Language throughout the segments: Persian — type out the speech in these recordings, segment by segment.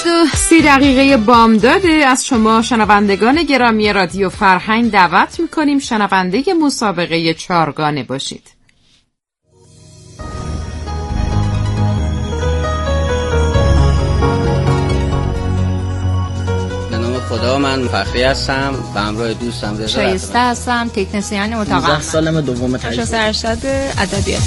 8:30 بامداد از شما شنوندگان گرامی رادیو فرهنگ دعوت میکنیم شنونده مسابقه چارگانه باشید. به نام خدا، من فخری هستم و همراه دوستم رضا شایسته هستم، تکنسین اتاقم. 19 سالم، دوم تجربه. شایسته ارشد ادبیات.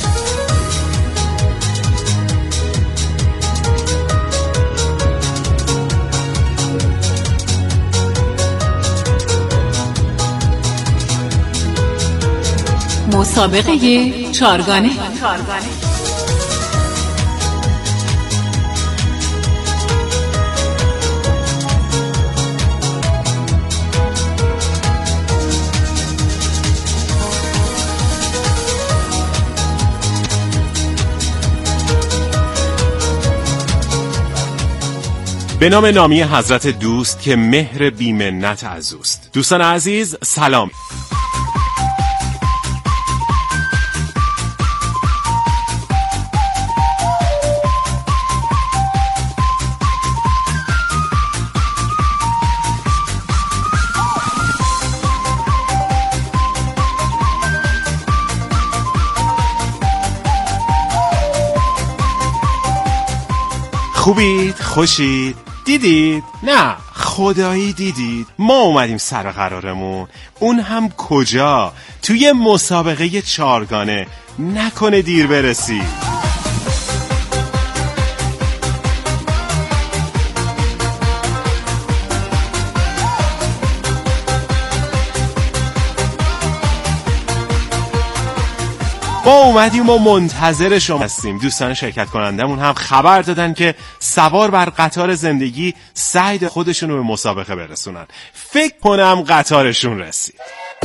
مسابقه چارگانه. به نام نامی حضرت دوست که مهر بی منت از اوست. دوستان عزیز سلام. خوبید؟ خوشید؟ دیدید؟ نه خدایی دیدید؟ ما اومدیم سر قرارمون، اون هم کجا؟ توی مسابقه چارگانه. نکنه دیر برسید. ما اومدیم و منتظر شما هستیم. دوستان شرکت کنندمون هم خبر دادن که سوار بر قطار زندگی سعی خودشون رو به مسابقه برسونن. فکر کنم قطارشون رسید.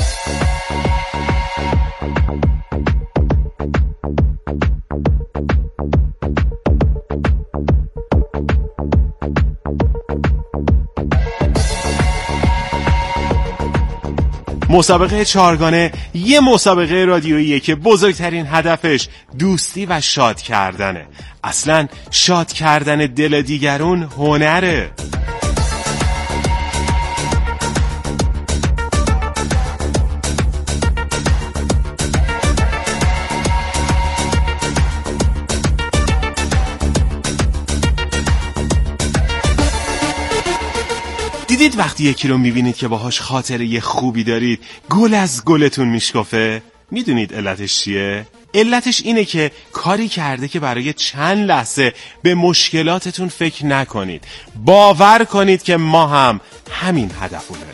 مسابقه چارگانه یه مسابقه رادیوییه که بزرگترین هدفش دوستی و شاد کردنه. اصلاً شاد کردن دل دیگرون هنره. دیدید وقتی یکی رو میبینید که باهاش خاطره خوبی دارید گل از گلتون میشکفه؟ میدونید علتش چیه؟ علتش اینه که کاری کرده که برای چند لحظه به مشکلاتتون فکر نکنید. باور کنید که ما هم همین هدفو داریم.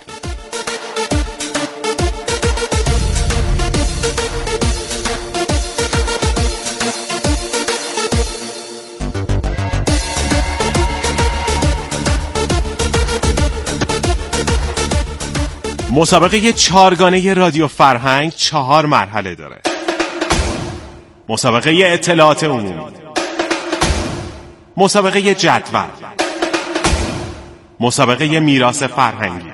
مسابقه چارگانه رادیو فرهنگ 4 مرحله داره. مسابقه اطلاعات عمومی، مسابقه جدول، مسابقه میراث فرهنگی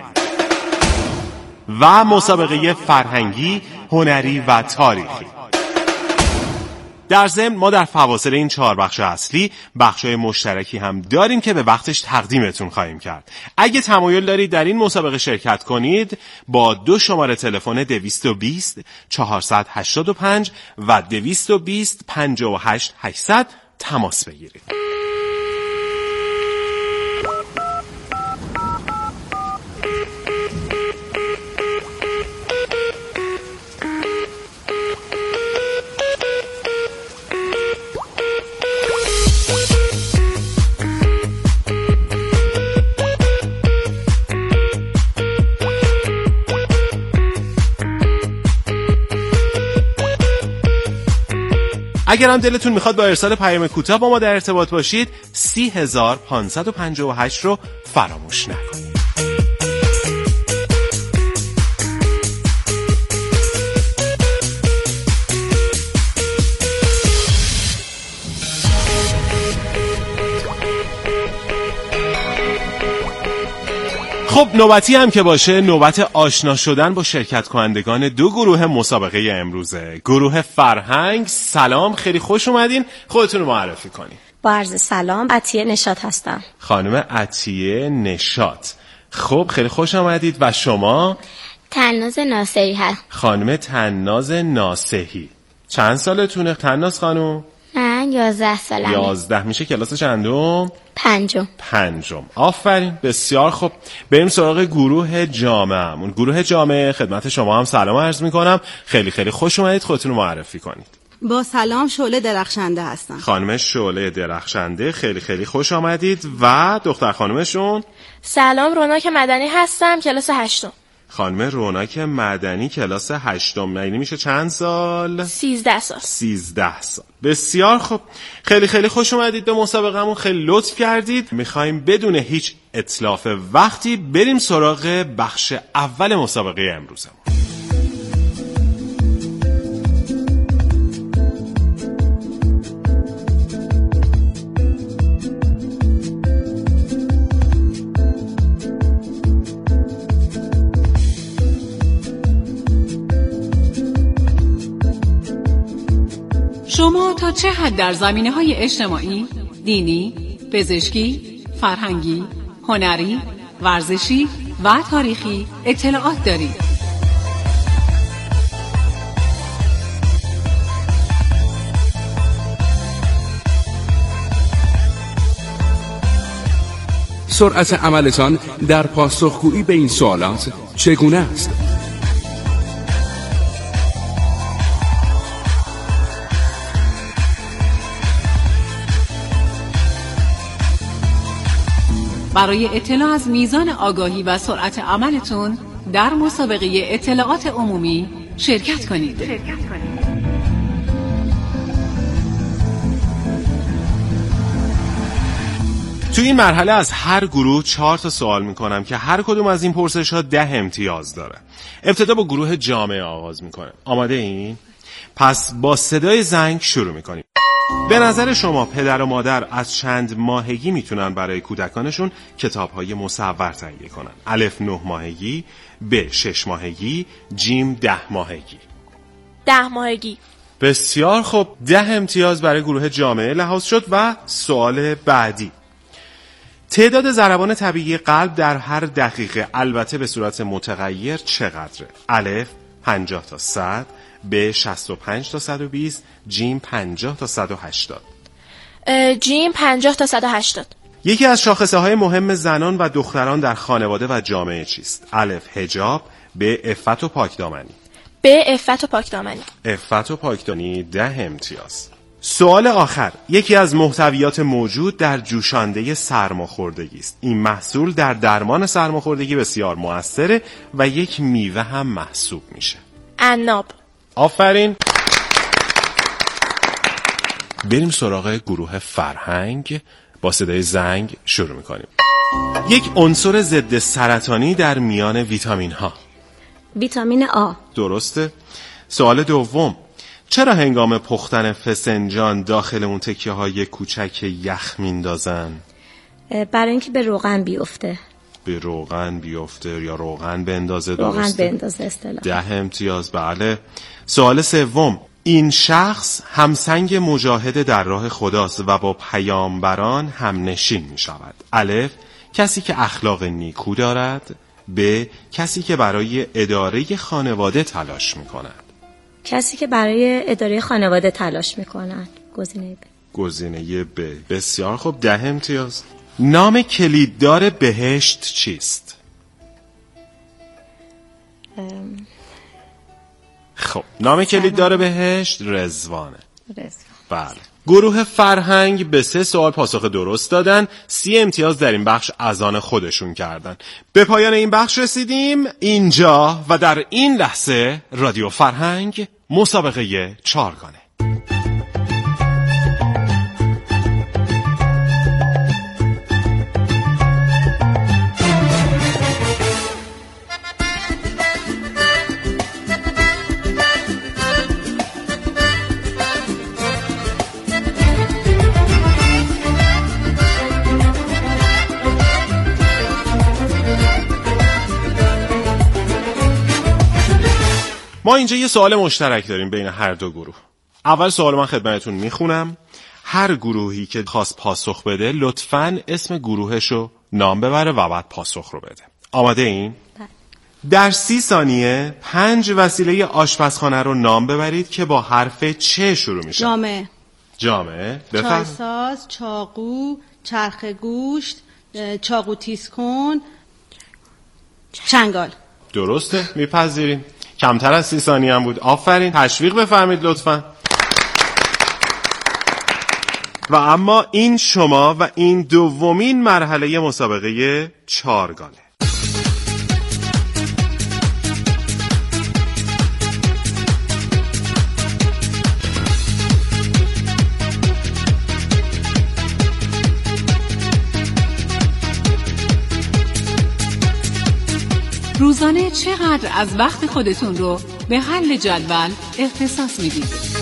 و مسابقه فرهنگی، هنری و تاریخی. در ضمن ما در فواصل این 4 بخش اصلی بخش‌های مشترکی هم داریم که به وقتش تقدیمتون خواهیم کرد. اگه تمایل دارید در این مسابقه شرکت کنید با 2 شماره تلفن 220 485 و 220 58 800 تماس بگیرید. اگر هم دلتون میخواد با ارسال پیام کوتاه با ما در ارتباط باشید 30558 رو فراموش نکنید. خب نوبتی هم که باشه نوبت آشنا شدن با شرکت کنندگان 2 گروه مسابقه امروزه. گروه فرهنگ، سلام، خیلی خوش اومدین، خودتون رو معرفی کنین. با عرض سلام، عطیه نشاط هستم. خانم عطیه نشاط. خب خیلی خوش آمدید. و شما؟ تناز ناصحی هست. خانم تناز ناصحی. چند سالتونه تناز خانم؟ من 11 سالمه. 11. میشه کلاس چندم؟ پنجم. آفرین، بسیار خوب. بریم سراغ گروه جامعه‌مون. گروه جامعه خدمت شما هم سلام عرض میکنم. خیلی خیلی خوش اومدید. خودتون رو معرفی کنید. با سلام، شعله درخشنده هستم. خانم شعله درخشنده، خیلی خیلی خوش آمدید. و دختر خانمشون؟ سلام، روناک مدنی هستم، کلاس 8. خانم روناک مدنی، کلاس 8. یعنی میشه چند سال؟ 13 سال. 13 سال. بسیار خوب. خیلی خیلی خوش اومدید به مسابقهمون. خیلی لطف کردید. میخوایم بدون هیچ اتلاف وقتی بریم سراغ بخش اول مسابقه امروزمون. شما تا چه حد در زمینه‌های اجتماعی، دینی، پزشکی، فرهنگی، هنری، ورزشی و تاریخی اطلاعات دارید؟ سرعت عملتان در پاسخگویی به این سوالات چگونه است؟ برای اطلاع از میزان آگاهی و سرعت عملتون در مسابقه اطلاعات عمومی شرکت کنید. تو این مرحله از هر گروه 4 تا سوال میکنم که هر کدوم از این پرسش ها 10 امتیاز داره. ابتدا با گروه جامعه آغاز میکنه. آماده این؟ پس با صدای زنگ شروع میکنیم. به نظر شما پدر و مادر از چند ماهگی میتونن برای کودکانشون کتاب‌های مصور تهیه کنن؟ الف 9 ماهگی، ب 6 ماهگی، جیم 10 ماهگی. 10 ماهگی. بسیار خوب. 10 امتیاز برای گروه جامعه لحاظ شد. و سوال بعدی: تعداد ضربان طبیعی قلب در هر دقیقه البته به صورت متغیر چقدره؟ الف 50 تا 100، ب 65 تا 120، جیم 50 تا 180. جیم 50 تا 180. یکی از شاخصه های مهم زنان و دختران در خانواده و جامعه چیست؟ الف حجاب، ب عفت و پاکدامنی. ب عفت و پاکدامنی. عفت و پاکدامنی 10 امتیاز. سوال آخر: یکی از محتویات موجود در جوشانده سرماخوردگی است. این محصول در درمان سرماخوردگی بسیار مؤثره و یک میوه هم محسوب میشه. عناب. آفرین. بریم سراغ گروه فرهنگ. با صدای زنگ شروع میکنیم. یک عنصر ضد سرطانی در میان ویتامین ها. ویتامین آ. درسته. سوال دوم: چرا هنگام پختن فسنجان داخل اون تکیه های کوچک یخ میندازن؟ برای اینکه به روغن بیفته. به روغن بیفته یا روغن بندازه. روغن درسته. بندازه اصطلاح. 10 امتیاز. بله. سوال سوم: این شخص همسنگ مجاهد در راه خداست و با پیامبران هم نشین می شود. الف کسی که اخلاق نیکو دارد، ب کسی که برای اداره خانواده تلاش می کند. کسی که برای اداره خانواده تلاش می کند. گزینه ب. گزینه ب. بسیار خوب. 10 امتیاز. نام کلیددار بهشت چیست؟ خب نام کلیددار بهشت رضوانه. بله. گروه فرهنگ به 3 سوال پاسخ درست دادن. 30 امتیاز در این بخش از آن خودشون کردن. به پایان این بخش رسیدیم. اینجا و در این لحظه رادیو فرهنگ مسابقه چارگانه. ما اینجا یه سوال مشترک داریم بین هر دو گروه. اول سوال من خدمتتون میخونم. هر گروهی که خواست پاسخ بده لطفاً اسم گروهشو نام ببره و بعد پاسخ رو بده. آماده این؟ در 30 ثانیه 5 وسیله آشپزخانه رو نام ببرید که با حرف چه شروع میشه. جامه چایساز، چاقو، چرخ گوشت، چاقو تیز کن، چنگال. درسته، میپذیریم. کمتر از 30 ثانیه هم بود. آفرین، تشویق بفرمید لطفاً. و اما این شما و این دومین مرحله مسابقه چارگانه. روزانه چقدر از وقت خودتون رو به حل جدول اختصاص میدید؟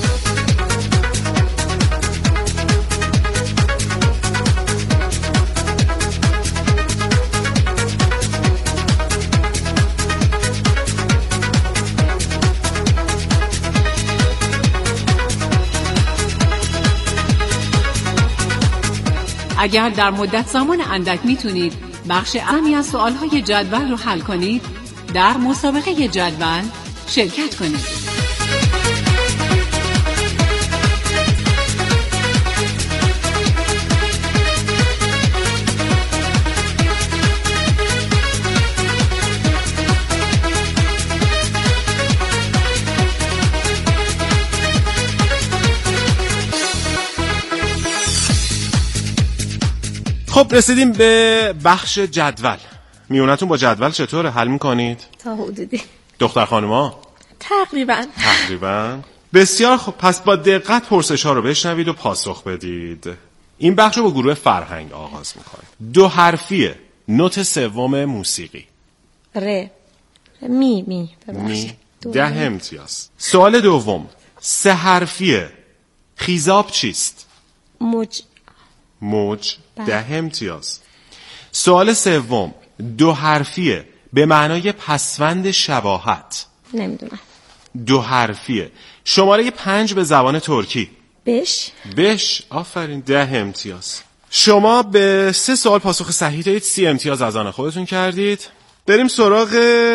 اگر در مدت زمان اندک میتونید بخش اهمی از سوالهای جدول رو حل کنید، در مسابقه جدول شرکت کنید. خب رسیدیم به بخش جدول. میونتون با جدول چطوره؟ حل میکنید؟ تا حدودی. دختر خانوما؟ تقریبا. بسیار خب، پس با دقت پرسش ها رو بشنوید و پاسخ بدید. این بخش رو با گروه فرهنگ آغاز میکنیم. 2 حرفیه. نوت سوم موسیقی. ر. می. 10 امتیاز. سوال دوم. 3 حرفیه. خیزاب چیست؟ موج. 10 امتیاز. سوال سوم. 2 حرفیه به معنای پسوند شباهت. نمیدونم. 2 حرفیه. شماره 5 به زبان ترکی. بش. آفرین، 10 امتیاز. شما به 3 سوال پاسخ صحیح دادید، 30 امتیاز از آن خودتون کردید. بریم سراغ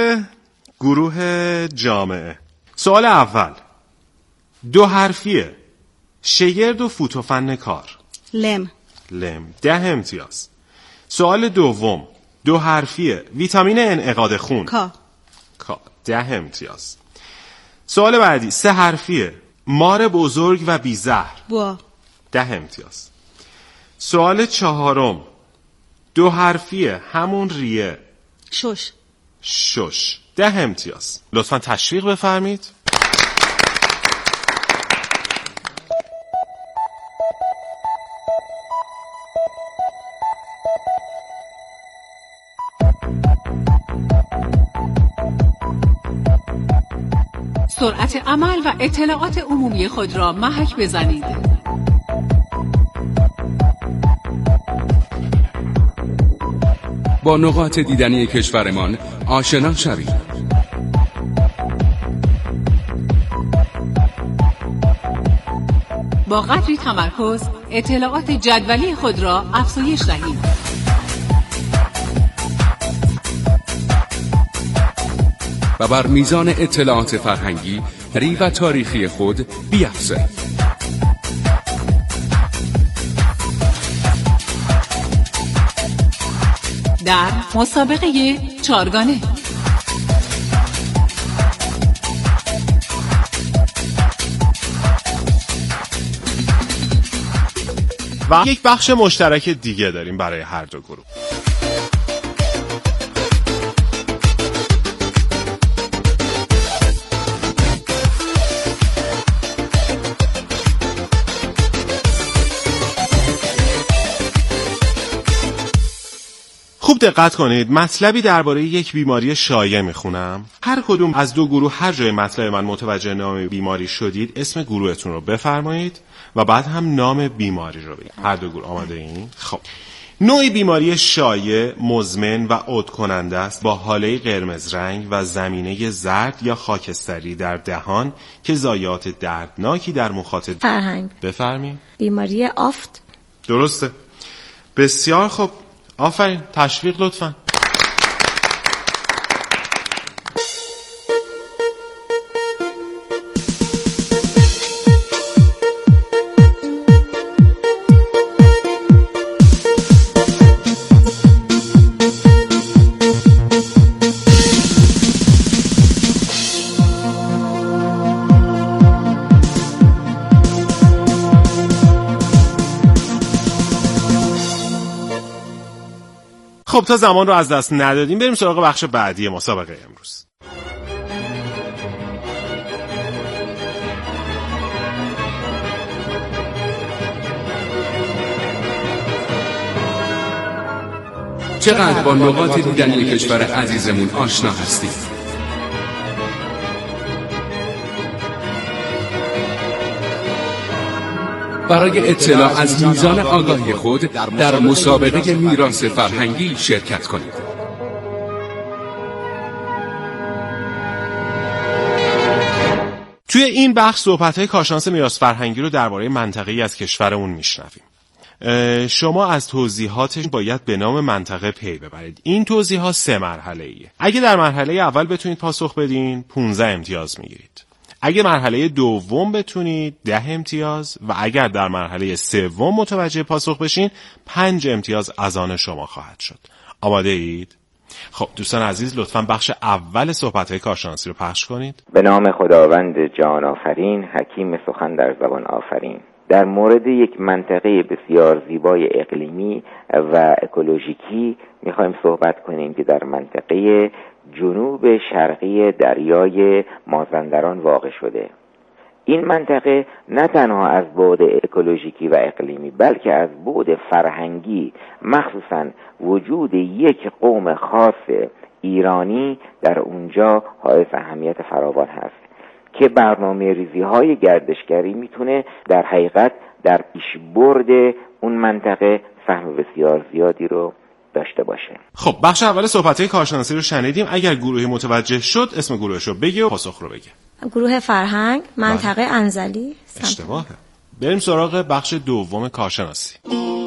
گروه جامعه. سوال اول. 2 حرفیه. شگرد و فوتوفن کار. لم. 10 امتیاز. سوال دوم. 2 حرفیه. ویتامین انعقاد خون. کا. 10 امتیاز. سوال بعدی. 3 حرفیه. مار بزرگ و بی زهر. بوا. 10 امتیاز. سوال چهارم. 2 حرفیه. همون ریه. شش. 10 امتیاز. لطفاً تشویق بفرمید. سرعت عمل و اطلاعات عمومی خود را محک بزنید. با نقاط دیدنی کشورمان آشنا شوید. با قدری تمرکز اطلاعات جدولی خود را افزایش دهید. و بر میزان اطلاعات فرهنگی و تاریخی خود بیفزایید. در مسابقه چارگانه. و یک بخش مشترک دیگه داریم برای هر دو گروه. خوب دقت کنید. مطلبی درباره یک بیماری شایع میخونم. هر کدوم از 2 گروه هر جای مطلب من متوجه نام بیماری شدید اسم گروهتون رو بفرمایید و بعد هم نام بیماری رو بگید. هر 2 گروه آماده این؟ خب نوعی بیماری شایع، مزمن و عود کننده است با هاله قرمز رنگ و زمینه زرد یا خاکستری در دهان که ضایعات دردناکی در مخاطب. فرهنگ. بفرمایید. بیماری آفت. درسته. بسیار خوب. آفرین. تشویق لطفاً. خب تا زمان رو از دست ندادیم، بریم سراغ بخش بعدی مسابقه امروز. چقدر با نقاط دیدنی کشور عزیزمون آشنا هستید؟ برای اطلاع از میزان آگاهی خود در مسابقه میراث فرهنگی شرکت کنید. توی این بخش صحبت‌های کارشناس میراث فرهنگی رو درباره منطقه‌ای از کشورمون میشنویم. شما از توضیحاتش باید به نام منطقه پی ببرید. این توضیحات 3 مرحله‌ایه. اگه در مرحله اول بتونید پاسخ بدین 15 امتیاز میگیرید. اگه مرحله دوم بتونید 10 امتیاز و اگر در مرحله سوم متوجه پاسخ بشین 5 امتیاز از آن شما خواهد شد. آماده اید؟ خب دوستان عزیز لطفاً بخش اول صحبت‌های کارشناسی رو پخش کنید. به نام خداوند جان آفرین، حکیم سخن در زبان آفرین. در مورد یک منطقه بسیار زیبای اقلیمی و اکولوژیکی میخوایم صحبت کنیم که در منطقه جنوب شرقی دریای مازندران واقع شده. این منطقه نه تنها از بعد اکولوژیکی و اقلیمی بلکه از بعد فرهنگی، مخصوصاً وجود یک قوم خاص ایرانی در اونجا حائز اهمیت فراوان هست که برنامه ریزی های گردشگری میتونه در حقیقت در پیشبرد اون منطقه سهم بسیار زیادی رو داشته باشه. خب بخش اول صحبت‌های کارشناسی رو شنیدیم. اگر گروهی متوجه شد اسم گروهش رو بگه و پاسخ رو بگه. گروه فرهنگ، منطقه انزلی. اشتباهه. بریم سراغ بخش دوم کارشناسی.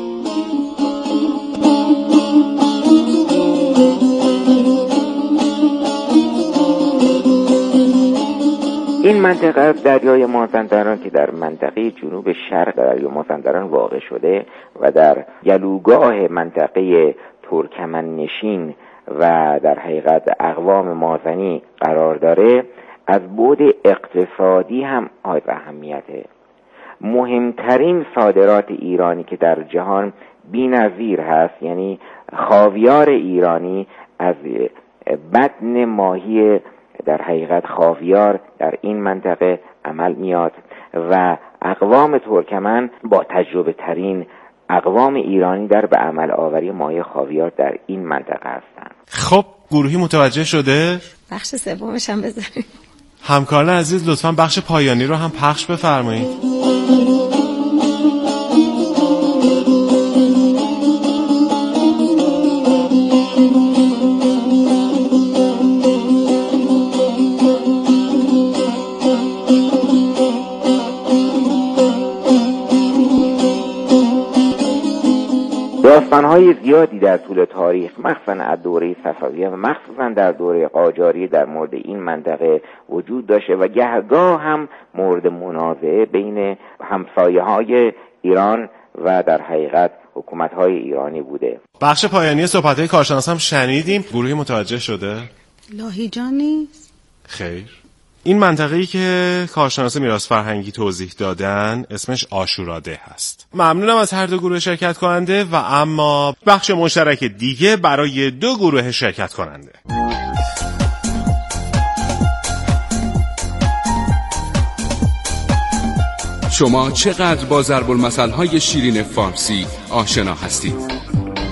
این منطقه از دریای مازندران که در منطقه جنوب شرق دریای مازندران واقع شده و در گلوگاه منطقه ترکمن نشین و در حقیقت اقوام مازنی قرار داره، از بعد اقتصادی هم حائز اهمیته. مهمترین صادرات ایرانی که در جهان بی‌نظیر هست، یعنی خاویار ایرانی از بدن ماهی در حقیقت خاویار در این منطقه عمل میاد و اقوام ترکمن با تجربه ترین اقوام ایرانی در به عمل آوری ماهی خاویار در این منطقه هستند. خب گروهی متوجه شده؟ بخش سومش هم بذارید. همکاران عزیز لطفاً بخش پایانی رو هم پخش بفرمایید. داستان‌های زیادی در طول تاریخ، مخصوصاً از دوره صفویه و مخصوصاً در دوره قاجاری در مورد این منطقه وجود داشته و گهگاه هم مورد منازعه بین همسایه‌های ایران و در حقیقت حکومت‌های ایرانی بوده. بخش پایانی صحبت‌های کارشناس هم شنیدیم. گروهی متوجه شده؟ لاهیجان نیست؟ خیر. این منطقه‌ای که کارشناس میراث فرهنگی توضیح دادن اسمش عاشوراده هست. ممنونم از هر دو گروه شرکت کننده و اما بخش مشترک دیگه برای 2 گروه شرکت کننده. شما چقدر با ضرب المثل‌های شیرین فارسی آشنا هستید؟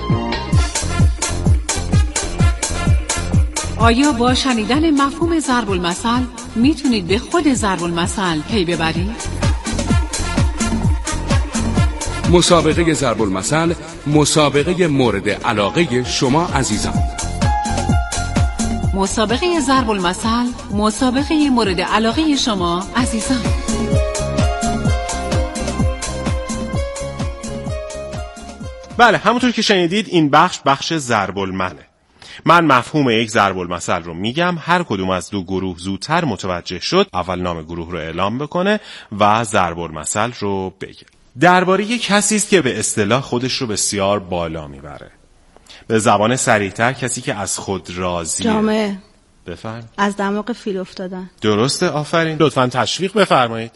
آیا با شنیدن مفهوم ضرب المثل میتونید به خود ضرب المثل پی ببرید؟ مسابقه ضرب المثل مسابقه مورد علاقه شما عزیزان. مسابقه ضرب المثل، مسابقه مورد علاقه شما عزیزان. بله، همونطور که شنیدید این بخش ضرب المثله. من مفهوم یک ضرب المثل رو میگم، هر کدوم از دو گروه زودتر متوجه شد اول نام گروه رو اعلام بکنه و ضرب المثل رو بگه. درباره یک کسی است که به اصطلاح خودش رو بسیار بالا میبره. به زبان سریعتر کسی که از خود راضیه. جامعه. بفرمایید. از دماغ فیل افتادن. درسته، آفرین. لطفاً تشویق بفرمایید.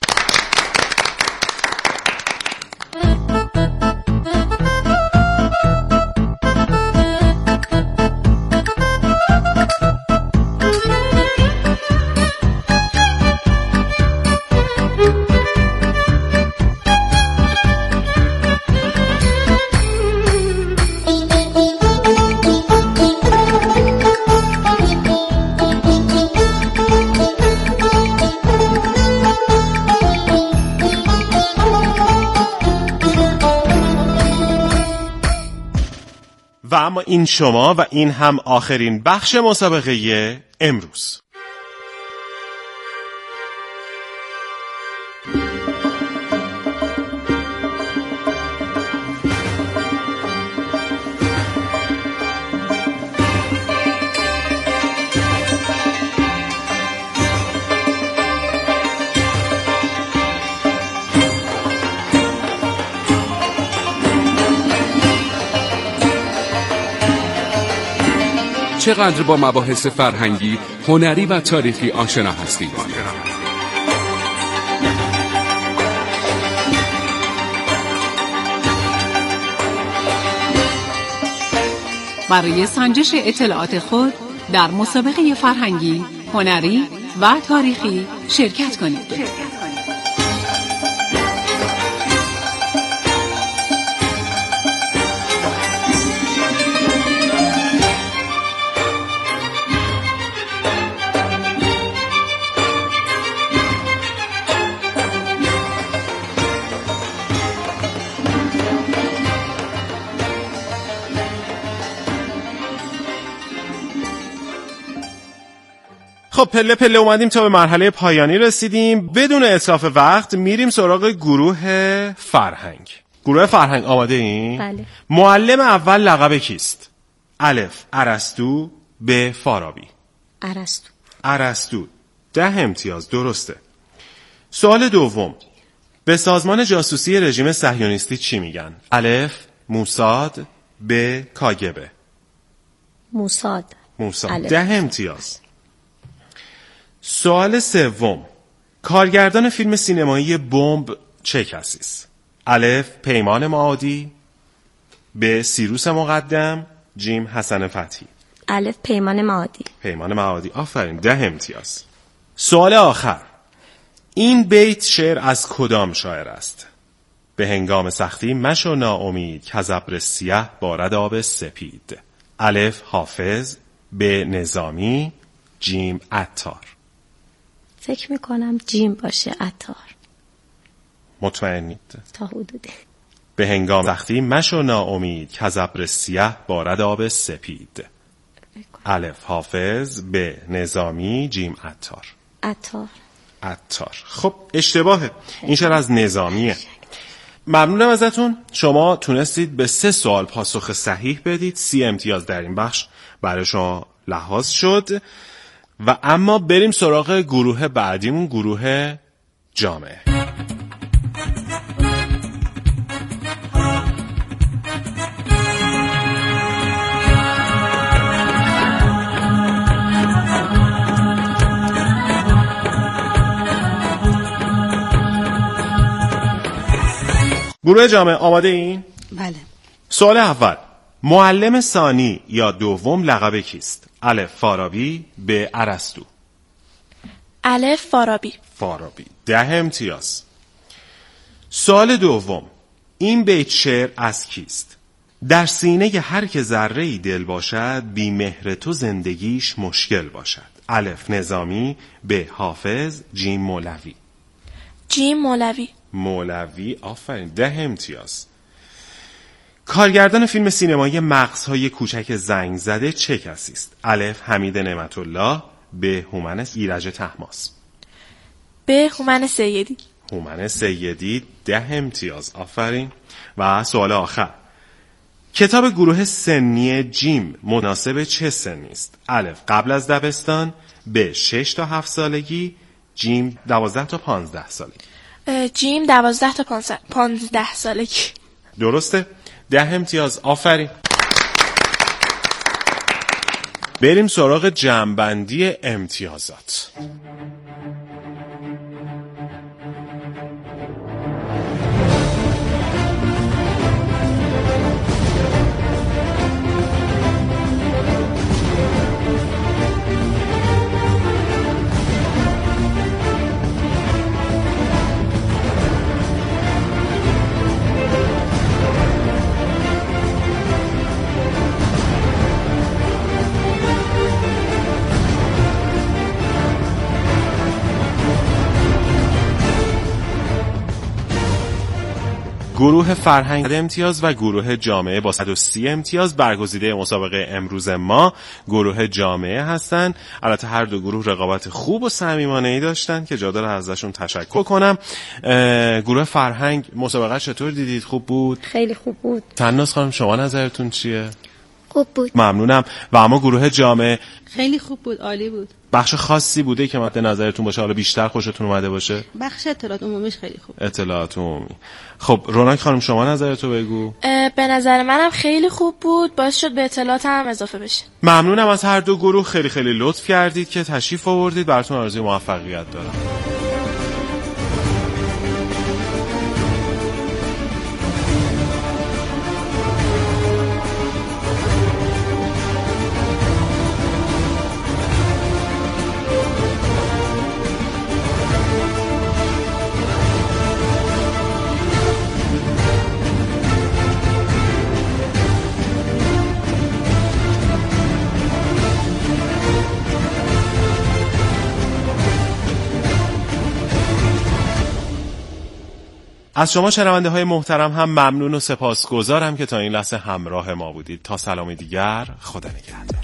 و اما این شما و این هم آخرین بخش مسابقه امروز. چقدر با مباحث فرهنگی، هنری و تاریخی آشنا هستید؟ برای سنجش اطلاعات خود در مسابقه فرهنگی، هنری و تاریخی شرکت کنید. خب پله پله اومدیم تا به مرحله پایانی رسیدیم. بدون اسراف وقت میریم سراغ گروه فرهنگ. گروه فرهنگ آماده این؟ بله. معلم اول لقب کیست؟ الف ارسطو، ب فارابی. ارسطو 10 امتیاز، درسته. سوال دوم، به سازمان جاسوسی رژیم صهیونیستی چی میگن؟ الف موساد، ب کاگبه. موساد 10 امتیاز. سوال سوم، کارگردان فیلم سینمایی بمب چه کسی است؟ الف پیمان معادی، ب سیروس مقدم، جیم حسن فتحی. الف پیمان معادی. آفرین، 10 امتیاز. سوال آخر، این بیت شعر از کدام شاعر است؟ به هنگام سختی مشو ناامید که از ابر سیاه بارد آب سپید. الف حافظ، ب نظامی، جیم عطار. فکر میکنم جیم باشه، عطار. مطمئنید؟ تا حدوده. به هنگام سختی مشو ناامید که از ابر سیاه بارد آب سپید. الف حافظ، ب نظامی، جیم عطار. خب اشتباهه، این شعر از نظامیه. ممنونم ازتون. شما تونستید به 3 سوال پاسخ صحیح بدید. 30 امتیاز در این بخش برای شما لحاظ شد. و اما بریم سراغ گروه بعدیمون، گروه جامعه. گروه جامعه آماده این؟ بله. سوال اول، معلم ثانی یا دوم لقب کیست؟ الف فارابی، ب ارسطو. الف فارابی. 10 امتیاز. سوال دوم، این بیت شعر از کیست؟ در سینه هر که ذره‌ای دل باشد، بی مهر تو زندگیش مشکل باشد. الف نظامی، ب حافظ، جیم مولوی. جیم مولوی. آفرین، 10 امتیاز. کارگردان فیلم سینمایی مغزهای کوچک زنگ زده چه کسی است؟ الف حمید نعمت الله، ب هومن ایرج طهماسب. ب هومن سیدی. هومن سیدی 10 امتیاز. آفرین. و سوال آخر، کتاب گروه سنی جیم مناسب چه سنی است؟ الف قبل از دبستان، ب 6 تا 7 سالگی، جیم 12 تا 15 سالگی. جیم 12 تا 15 سالگی. درسته؟ 10 امتیاز. آفرین. بریم سراغ جمع‌بندی امتیازات. گروه فرهنگ امتیاز و گروه جامعه با 130 امتیاز برگزیده مسابقه امروز ما گروه جامعه هستن. البته هر دو گروه رقابت خوب و صمیمانه‌ای داشتن که جا داره ازشون تشکر کنم. گروه فرهنگ مسابقه چطور دیدید؟ خوب بود؟ خیلی خوب بود. تناز خانم شما نظرتون چیه؟ خوب بود. ممنونم. و اما گروه جامعه خیلی خوب بود، عالی بود. بخش خاصی بوده که مد نظرتون باشه، حالا بیشتر خوشتون اومده باشه؟ بخش اطلاعات عمومیش خیلی خوب. اطلاعات عمومی. خب رونق خانم شما نظرتو بگو. به نظر منم خیلی خوب بود، باعث شد به اطلاعات هم اضافه بشه. ممنونم از هر دو گروه، خیلی خیلی لطف کردید که تشریف آوردید. براتون آرزوی موفقیت دارم. از شما شنونده های محترم هم ممنون و سپاسگزارم که تا این لحظه همراه ما بودید. تا سلامی دیگر، خدا نگهدار.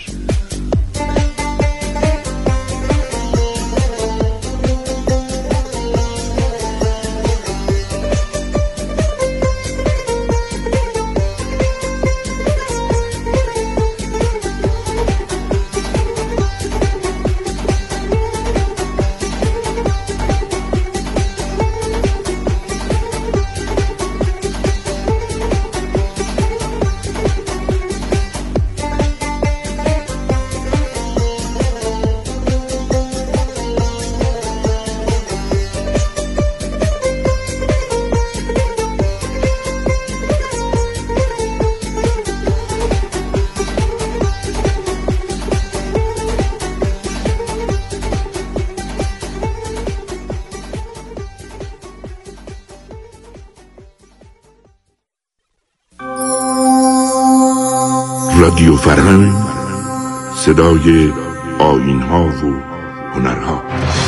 رادیو فرهنگ، صدای آیین‌ها و هنرها.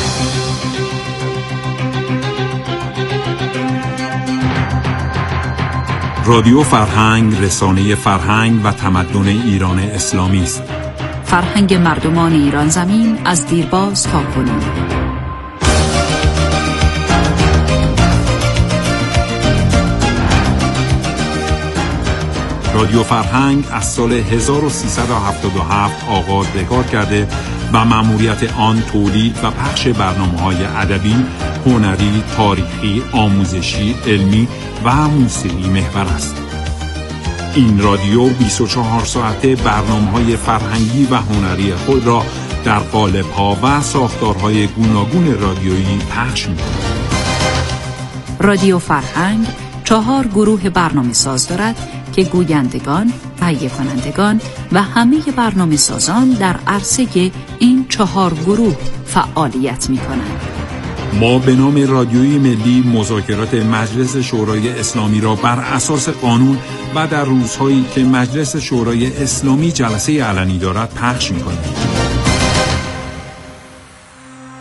رادیو فرهنگ رسانه فرهنگ و تمدن ایران اسلامی است. فرهنگ مردمان ایران زمین از دیرباز تا کنون. رادیو فرهنگ از سال 1377 آغاز به کار کرده و مأموریت آن تولید و پخش برنامه‌های ادبی، هنری، تاریخی، آموزشی، علمی و موسیقی محور است. این رادیو 24 ساعته برنامه‌های فرهنگی و هنری خود را در قالب‌ها و ساختارهای گوناگون رادیویی پخش می‌کند. رادیو فرهنگ 4 گروه برنامه ساز دارد که گویندگان، تهیه کنندگان و همه برنامه سازان در عرصه این 4 گروه فعالیت می‌کنند. ما به نام رادیوی ملی مذاکرات مجلس شورای اسلامی را بر اساس قانون و در روزهایی که مجلس شورای اسلامی جلسه علنی دارد پخش می‌کنیم.